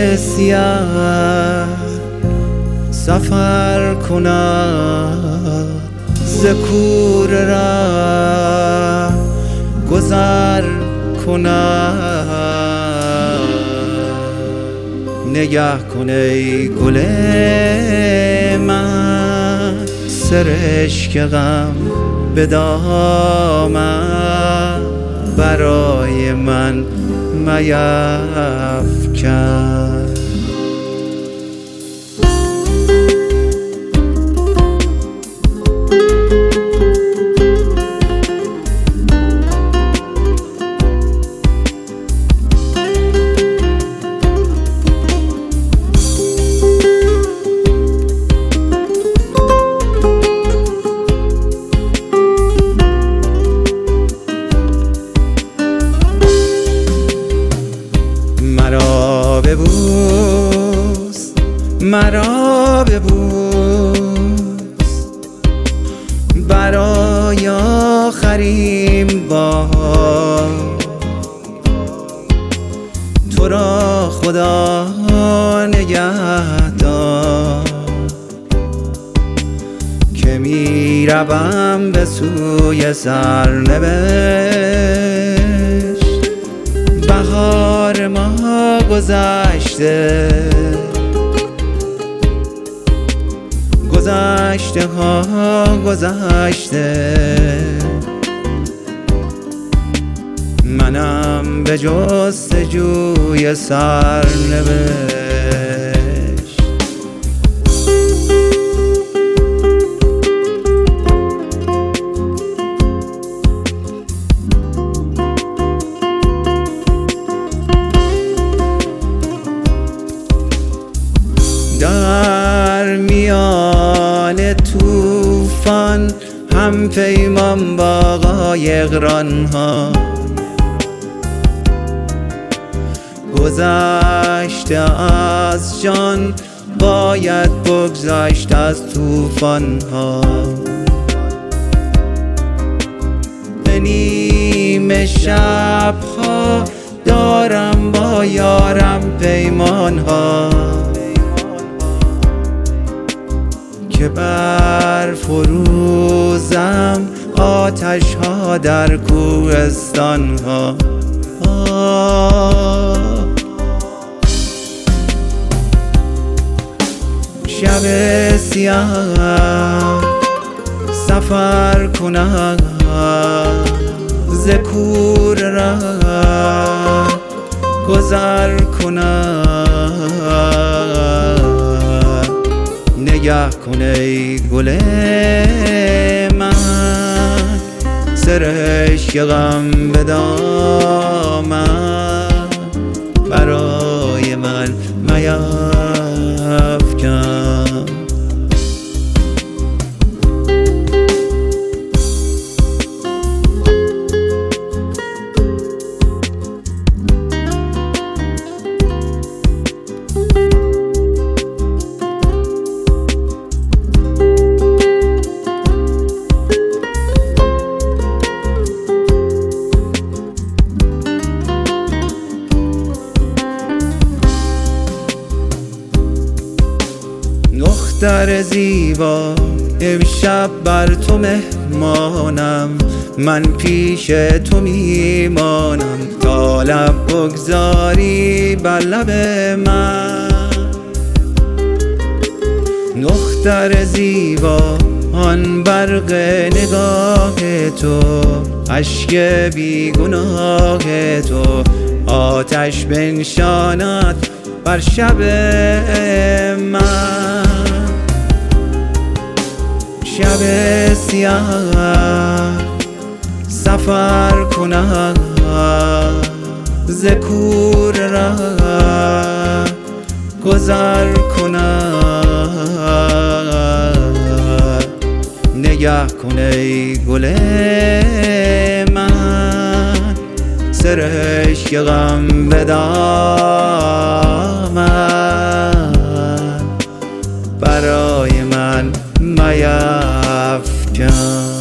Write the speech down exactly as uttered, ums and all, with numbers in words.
سیاه سفر کنم ز کوره را گذر کنم. نگه کن ای گل من سرشک غم به دامن برای من میفکن. مرا ببوس مرا ببوس برای آخرین بار. تو را خدا نگهدار که می روم به سوی سرنوشت. بهار ما گذشته گذشته ها گذشته، منم به جستجوی سرنوشت. در میان طوفان هم پیمان با قایقران ها گذشته از جان باید بگذشت از طوفان ها. به نیمه شب ها دارم با یارم پیمان ها که بر فروزم آتش ها در کوهستان ها. شب سیاه سفر کنم ز کوره را گذر کنم. نگه کن ای گل من سرشک غم به دامن برای من میفکن. دختر زیبا امشب بر تو مهمانم، من پیش تو میمانم تا لب بگذاری بر لب من. دختر زیبا آن برق نگاه تو اشک بیگناه تو آتش بنشاند بر شب من. شب سیاه سفر کنم ز کوره را گذر کنم. نگه کن ای گل من سرشک غم به دامن برای من میفکن.